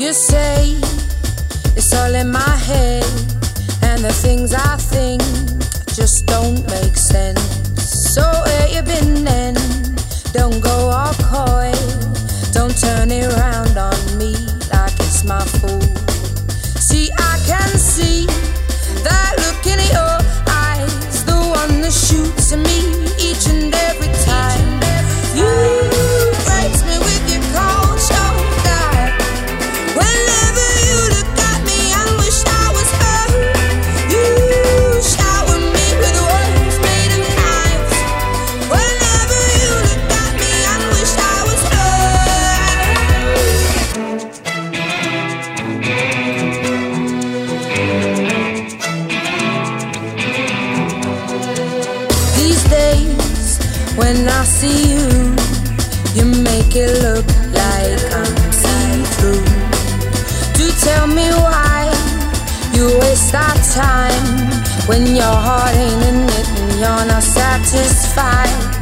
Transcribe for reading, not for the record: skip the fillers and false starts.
You say it's all in my head, and the things I think just don't make sense. So where you been then? Don't go all coy, don't turn it round on me like it's my fault. See, I can see that look in your eyes, the one that shoots at me each and every time. You breaks me with your cold shoulder. Whenever you look at me, I wish I was her. You shower me with words made of knives. Whenever you look at me, I wish I was her. These days, when I see you, you make it look like I'm see-through. Do tell me why you waste our time when your heart ain't in it and you're not satisfied.